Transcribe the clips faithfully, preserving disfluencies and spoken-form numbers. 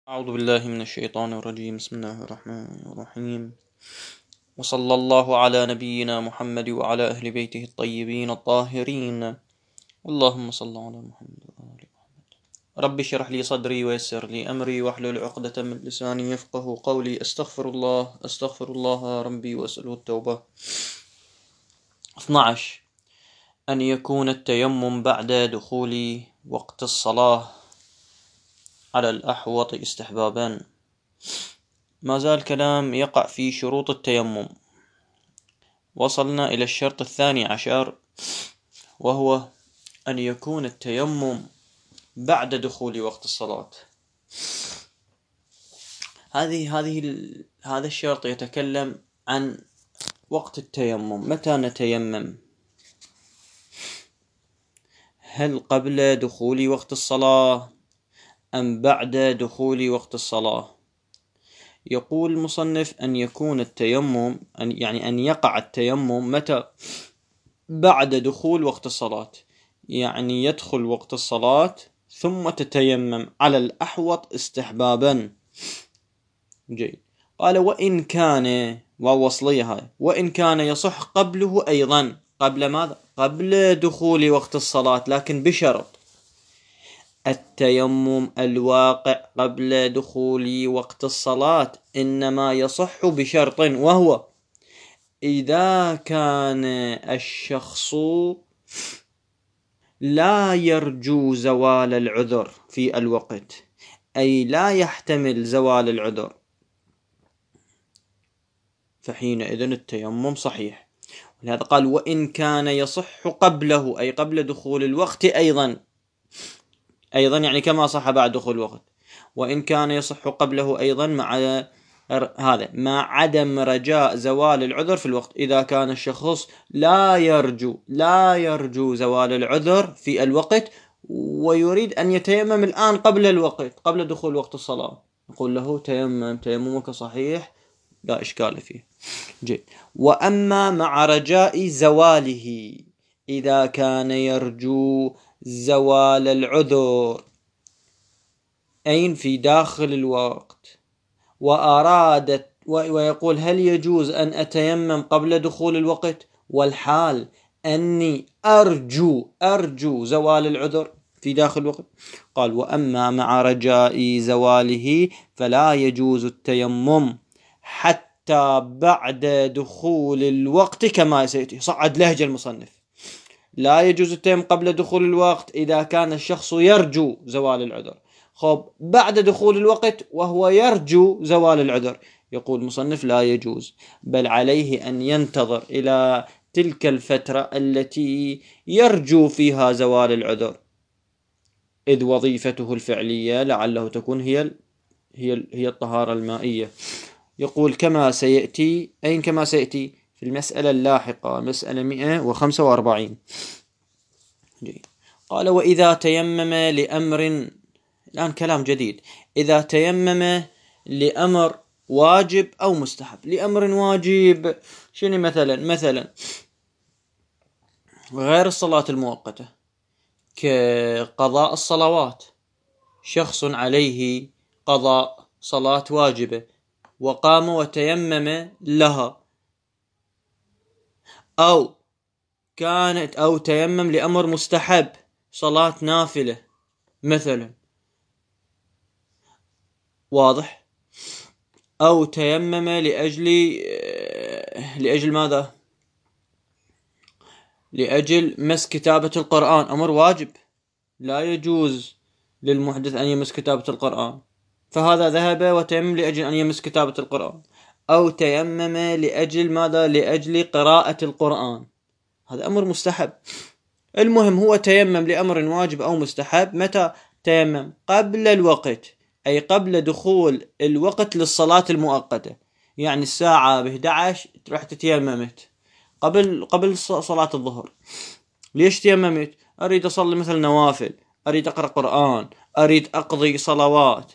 أعوذ بالله من الشيطان الرجيم. بسم الله الرحمن الرحيم. وصلى الله على نبينا محمد وعلى أهل بيته الطيبين الطاهرين. اللهم صل على محمد وآل محمد. رب اشرح لي صدري ويسر لي أمري واحلل عقدة من لساني يفقه قولي. أستغفر الله أستغفر الله ربي وأسأله التوبة. اثني عشر. أن يكون التيمم بعد دخول وقت الصلاة على الأحوط استحبابا. ما زال كلام يقع في شروط التيمم. وصلنا إلى الشرط الثاني عشر، وهو أن يكون التيمم بعد دخول وقت الصلاة. هذه هذه هذا الشرط يتكلم عن وقت التيمم. متى نتيمم؟ هل قبل دخول وقت الصلاة أم بعد دخول وقت الصلاة؟ يقول المصنف أن يكون التيمم أن يعني أن يقع التيمم متى؟ بعد دخول وقت الصلاة، يعني يدخل وقت الصلاة ثم تتيمم على الأحوط استحبابا. جيد. قال وإن كان ووصلية هاي وإن كان يصح قبله أيضا. قبل ماذا؟ قبل دخول وقت الصلاة، لكن بشرط التيمم الواقع قبل دخول وقت الصلاة إنما يصح بشرط، وهو إذا كان الشخص لا يرجو زوال العذر في الوقت، أي لا يحتمل زوال العذر، فحينئذ التيمم صحيح. ولهذا قال وإن كان يصح قبله، أي قبل دخول الوقت أيضا أيضا يعني كما صح بعد دخول الوقت. وإن كان يصح قبله أيضا مع هذا مع عدم رجاء زوال العذر في الوقت. إذا كان الشخص لا يرجو لا يرجو زوال العذر في الوقت ويريد أن يتيمم الآن قبل الوقت، قبل دخول وقت الصلاة، نقول له تيمم، تيممك صحيح لا إشكال فيه. جيد. وأما مع رجاء زواله، إذا كان يرجو زوال العذر أين في داخل الوقت وأرادت ويقول هل يجوز أن أتيمم قبل دخول الوقت والحال أني أرجو أرجو زوال العذر في داخل الوقت؟ قال وأما مع رجاء زواله فلا يجوز التيمم حتى بعد دخول الوقت كما سيأتي. صعد لهجة المصنف. لا يجوز التيمم قبل دخول الوقت إذا كان الشخص يرجو زوال العذر. خب بعد دخول الوقت وهو يرجو زوال العذر، يقول المصنف لا يجوز، بل عليه أن ينتظر إلى تلك الفترة التي يرجو فيها زوال العذر، إذ وظيفته الفعلية لعله تكون هي هي هي الطهارة المائية. يقول كما سيأتي. أين كما سيأتي؟ في المسألة اللاحقة، مسألة مئة وخمسة وأربعين. جيد. قال وإذا تيمم لأمر، الآن كلام جديد، إذا تيمم لأمر واجب أو مستحب. لأمر واجب شنو؟ مثلا مثلا غير الصلاة المؤقتة كقضاء الصلوات. شخص عليه قضاء صلاة واجبة وقام وتيمم لها، أو كانت أو تيمم لأمر مستحب صلاة نافلة مثلا، واضح؟ أو تيمم لأجل لأجل ماذا؟ لأجل مس كتابة القرآن، أمر واجب لا يجوز للمحدث أن يمس كتابة القرآن، فهذا ذهب وتيمم لأجل أن يمس كتابة القرآن. أو تيمم لأجل ماذا؟ لأجل قراءة القرآن، هذا أمر مستحب. المهم هو تيمم لأمر واجب أو مستحب. متى تيمم؟ قبل الوقت، أي قبل دخول الوقت للصلاة المؤقتة، يعني الساعة بإحدى عشر تروح تتيممت قبل قبل صلاة الظهر. ليش تيممت؟ أريد أصلي مثل نوافل، أريد أقرأ قرآن، أريد أقضي صلوات.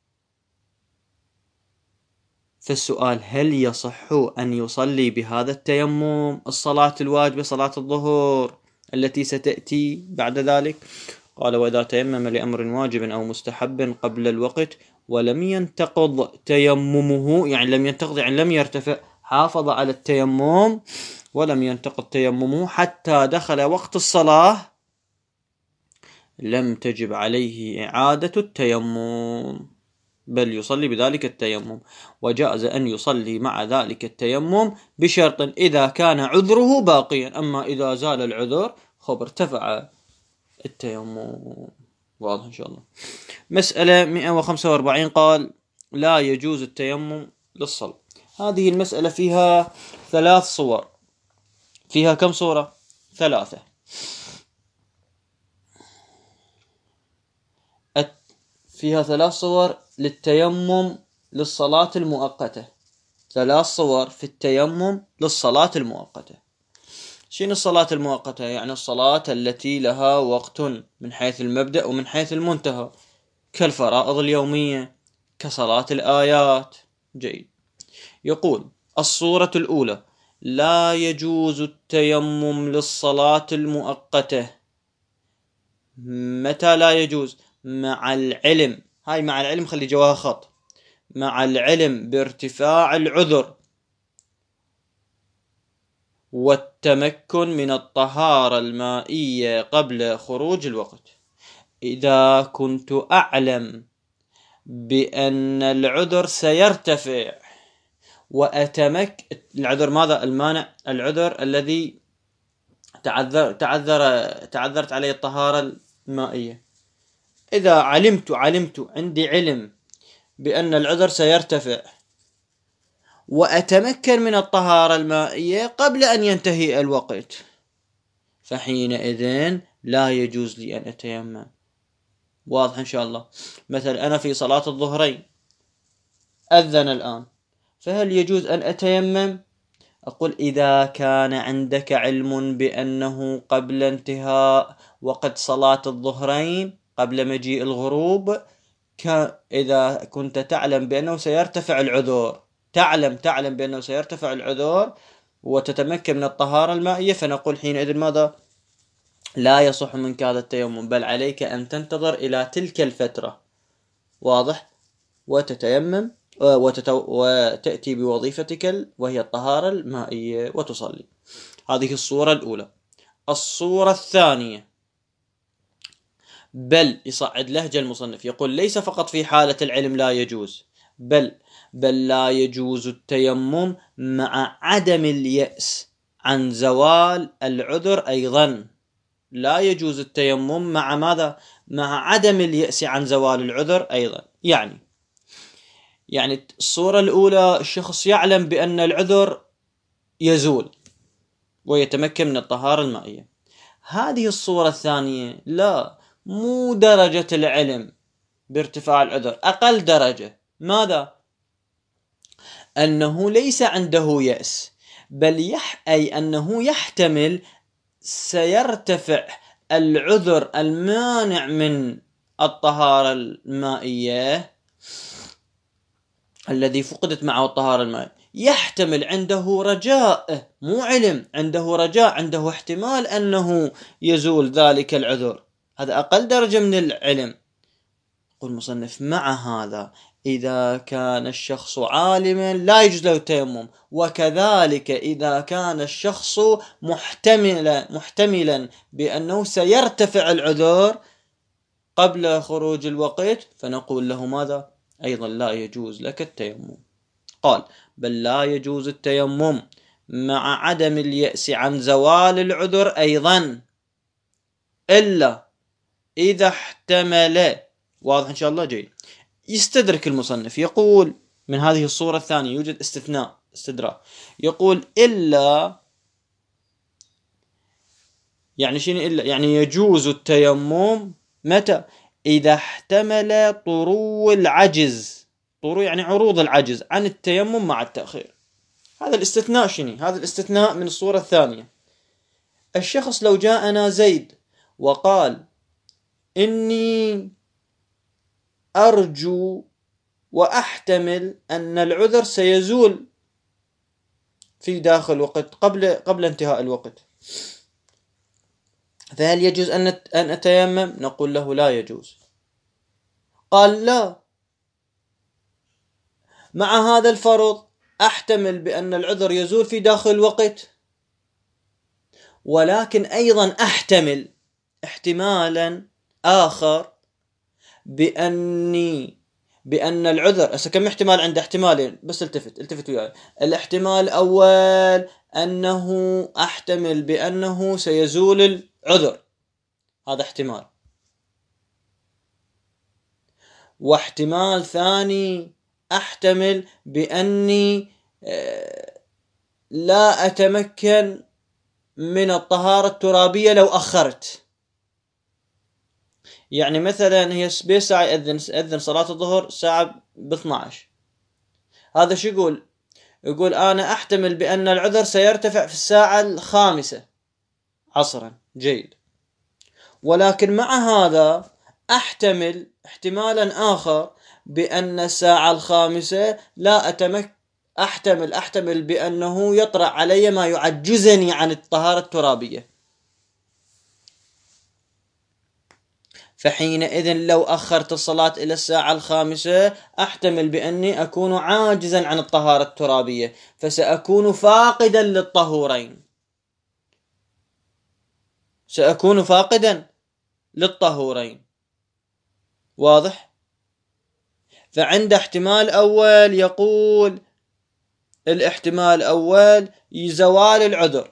فالسؤال هل يصح أن يصلي بهذا التيمم الصلاة الواجبة صلاة الظهر التي ستأتي بعد ذلك؟ قال وإذا تيمم لأمر واجب أو مستحب قبل الوقت ولم ينتقض تيممه، يعني لم ينتقض يعني لم يرتفع، حافظ على التيمم ولم ينتقض تيممه حتى دخل وقت الصلاة، لم تجب عليه إعادة التيمم، بل يصلي بذلك التيمم، وجاز أن يصلي مع ذلك التيمم بشرط إذا كان عذره باقيا، أما إذا زال العذر خب ارتفع التيمم. واضح إن شاء الله. مسألة مئة وخمسة وأربعين قال لا يجوز التيمم للصلاة. هذه المسألة فيها ثلاث صور. فيها كم صورة؟ ثلاثة. فيها ثلاث صور للتيمم للصلاة المؤقتة. ثلاث صور في التيمم للصلاة المؤقتة. شنو الصلاة المؤقتة؟ يعني الصلاة التي لها وقت من حيث المبدأ ومن حيث المنتهى، كالفرائض اليومية، كصلاة الآيات. جيد. يقول الصورة الأولى لا يجوز التيمم للصلاة المؤقتة. متى لا يجوز؟ مع العلم، هاي مع العلم خلي جواها خط، مع العلم بارتفاع العذر والتمكن من الطهارة المائية قبل خروج الوقت. إذا كنت أعلم بأن العذر سيرتفع وأتمك العذر ماذا؟ المانع، العذر الذي تعذر تعذر تعذرت عليه الطهارة المائية. إذا علمت علمت عندي علم بأن العذر سيرتفع وأتمكن من الطهارة المائية قبل أن ينتهي الوقت، فحينئذ لا يجوز لي أن أتيمم. واضح إن شاء الله. مثلا أنا في صلاة الظهرين، أذن الآن، فهل يجوز أن أتيمم؟ أقول إذا كان عندك علم بأنه قبل انتهاء وقت صلاة الظهرين قبل مجيء الغروب، إذا كنت تعلم بأنه سيرتفع العذر، تعلم تعلم بأنه سيرتفع العذر وتتمكن من الطهارة المائية، فنقول حينئذ ماذا؟ لا يصح منك هذا التيمم، بل عليك أن تنتظر إلى تلك الفترة. واضح؟ وتتيمم وتتو... وتأتي بوظيفتك وهي الطهارة المائية وتصلي. هذه الصورة الأولى. الصورة الثانية، بل يصعد لهجة المصنف، يقول ليس فقط في حالة العلم لا يجوز، بل بل لا يجوز التيمم مع عدم اليأس عن زوال العذر أيضا. لا يجوز التيمم مع ماذا؟ مع عدم اليأس عن زوال العذر أيضا. يعني يعني الصورة الأولى الشخص يعلم بأن العذر يزول ويتمكن من الطهارة المائية. هذه الصورة الثانية لا، مو درجة العلم بارتفاع العذر، أقل درجة. ماذا؟ أنه ليس عنده يأس، بل يح أي أنه يحتمل سيرتفع العذر المانع من الطهارة المائية الذي فقدت معه الطهارة المائية، يحتمل عنده رجاء، مو علم، عنده رجاء، عنده احتمال أنه يزول ذلك العذر. هذا أقل درجة من العلم. يقول المصنف مع هذا إذا كان الشخص عالما لا يجوز له التيمم، وكذلك إذا كان الشخص محتملا محتملا بأنه سيرتفع العذر قبل خروج الوقت، فنقول له ماذا؟ أيضا لا يجوز لك التيمم. قال بل لا يجوز التيمم مع عدم اليأس عن زوال العذر أيضا إلا إذا احتمل. واضح إن شاء الله. جيد. يستدرك المصنف، يقول من هذه الصورة الثانية يوجد استثناء، استدراك. يقول إلا، يعني شنو إلا؟ يعني يجوز التيمم متى؟ إذا احتمل طرو العجز، طرو يعني عروض العجز عن التيمم مع التأخير. هذا الاستثناء شنو؟ هذا الاستثناء من الصورة الثانية. الشخص لو جاءنا زيد وقال إني أرجو وأحتمل أن العذر سيزول في داخل وقت قبل قبل انتهاء الوقت، فهل يجوز أن أن أتيمم؟ نقول له لا يجوز. قال لا، مع هذا الفرض أحتمل بأن العذر يزول في داخل الوقت، ولكن أيضا أحتمل احتمالا آخر بأني بأن العذر، هسه كم احتمال؟ عنده احتمالين بس، التفت التفت وياي. الاحتمال الأول أنه أحتمل بأنه سيزول العذر، هذا احتمال. واحتمال ثاني أحتمل بأني لا أتمكن من الطهارة الترابية لو أخرت. يعني مثلا هي بساعة يأذن أذن صلاة الظهر ساعة باثناعش، هذا شو يقول؟ يقول أنا أحتمل بأن العذر سيرتفع في الساعة الخامسة عصرا. جيد. ولكن مع هذا أحتمل احتمالا آخر بأن الساعة الخامسة لا أتمكن، أحتمل أحتمل بأنه يطرأ علي ما يعجزني عن الطهارة الترابية، فحينئذ لو أخرت الصلاة إلى الساعة الخامسة أحتمل بأني أكون عاجزا عن الطهارة الترابية، فسأكون فاقدا للطهورين، سأكون فاقدا للطهورين. واضح؟ فعند احتمال أول يقول الاحتمال الأول زوال العذر،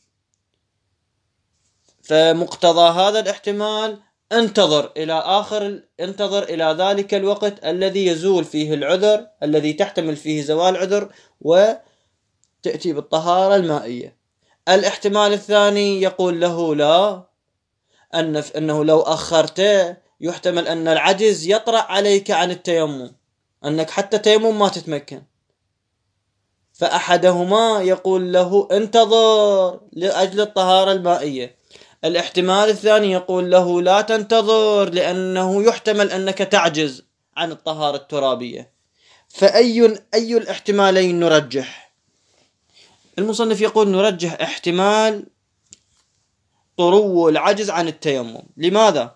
فمقتضى هذا الاحتمال انتظر إلى آخر انتظر إلى ذلك الوقت الذي يزول فيه العذر، الذي تحتمل فيه زوال العذر، وتأتي بالطهارة المائية. الاحتمال الثاني يقول له لا، أن أنه لو أخرته يحتمل أن العجز يطرأ عليك عن التيمم، أنك حتى تيمم ما تتمكن، فأحدهما يقول له انتظر لأجل الطهارة المائية. الاحتمال الثاني يقول له لا تنتظر لأنه يحتمل أنك تعجز عن الطهارة الترابية. فأي أي الاحتمالين نرجح؟ المصنف يقول نرجح احتمال طرو العجز عن التيمم. لماذا؟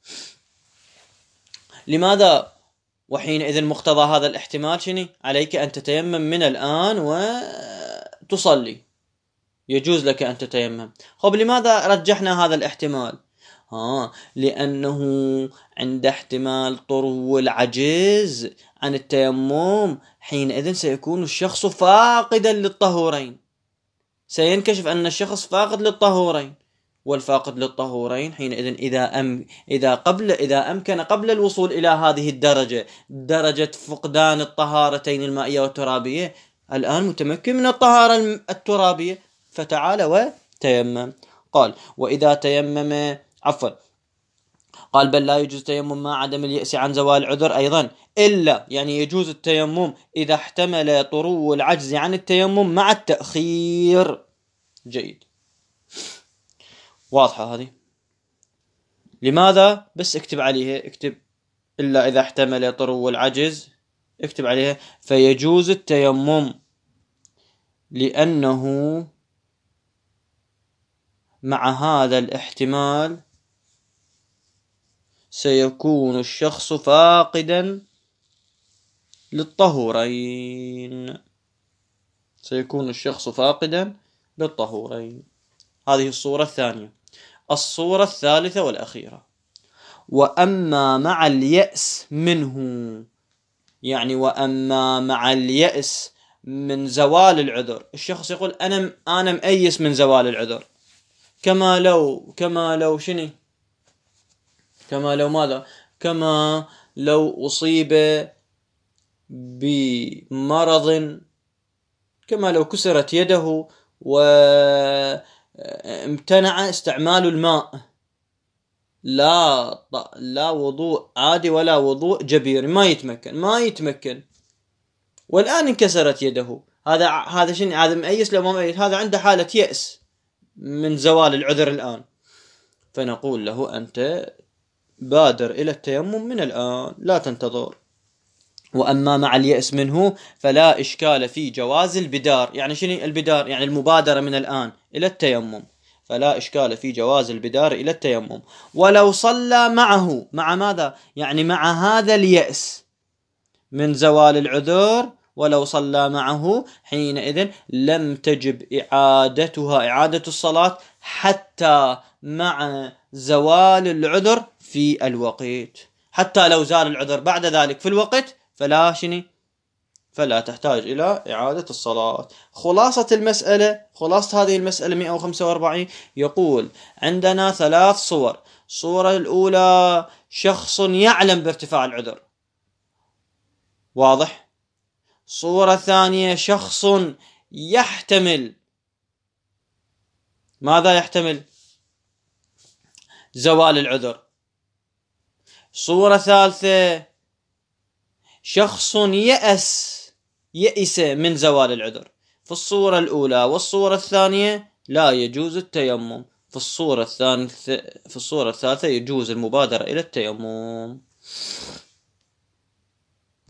لماذا؟ وحينئذ مقتضى هذا الاحتمال شنو؟ عليك أن تتيمم من الآن وتصلي، يجوز لك أن تتيمم. خب لماذا رجحنا هذا الاحتمال؟ ها لأنه عند احتمال طرو العجز عن التيمم حينئذ سيكون الشخص فاقدا للطهورين، سينكشف أن الشخص فاقد للطهورين، والفاقد للطهورين حينئذ إذا أم إذا قبل إذا أمكن قبل الوصول إلى هذه الدرجة، درجة فقدان الطهارتين المائية والترابية، الآن متمكن من الطهارة الترابية، فتعال وتيمم. قال وإذا تيمم عفوا قال بل لا يجوز تيمم مع عدم اليأس عن زوال العذر أيضا، إلا يعني يجوز التيمم إذا احتمل طرو العجز عن التيمم مع التأخير. جيد، واضحة هذه. لماذا؟ بس اكتب عليها، اكتب إلا إذا احتمل طرو العجز، اكتب عليها فيجوز التيمم لأنه مع هذا الاحتمال سيكون الشخص فاقدا للطهورين، سيكون الشخص فاقدا للطهورين. هذه الصورة الثانية. الصورة الثالثة والأخيرة، وأما مع اليأس منه، يعني وأما مع اليأس من زوال العذر، الشخص يقول أنا أنا مأيس من زوال العذر، كما لو كما لو شنو كما لو ماذا كما لو أصيب بمرض، كما لو كسرت يده وامتنع استعمال الماء، لا لا وضوء عادي ولا وضوء جبير، ما يتمكن ما يتمكن والآن انكسرت يده، هذا هذا شنو؟ هذا مأيس لو ما مأيس؟ هذا عنده حالة يأس من زوال العذر الآن، فنقول له أنت بادر إلى التيمم من الآن، لا تنتظر. وأما مع اليأس منه فلا إشكال في جواز البدار. يعني شنو البدار؟ يعني المبادرة من الآن إلى التيمم، فلا إشكال في جواز البدار إلى التيمم. ولو صلى معه، مع ماذا؟ يعني مع هذا اليأس من زوال العذر، ولو صلى معه حينئذ لم تجب إعادتها إعادة الصلاة حتى مع زوال العذر في الوقت. حتى لو زال العذر بعد ذلك في الوقت فلا شني فلا تحتاج إلى إعادة الصلاة. خلاصة المسألة، خلاصة هذه المسألة مئة وخمسة وأربعين، يقول عندنا ثلاث صور. الصورة الأولى شخص يعلم بارتفاع العذر، واضح. صورة ثانية شخص يحتمل، ماذا يحتمل؟ زوال العذر. صورة ثالثة شخص يأس يئس من زوال العذر. في الصورة الأولى والصورة الثانية لا يجوز التيمم، في الصورة الثالثة في الصورة الثالثة يجوز المبادرة إلى التيمم.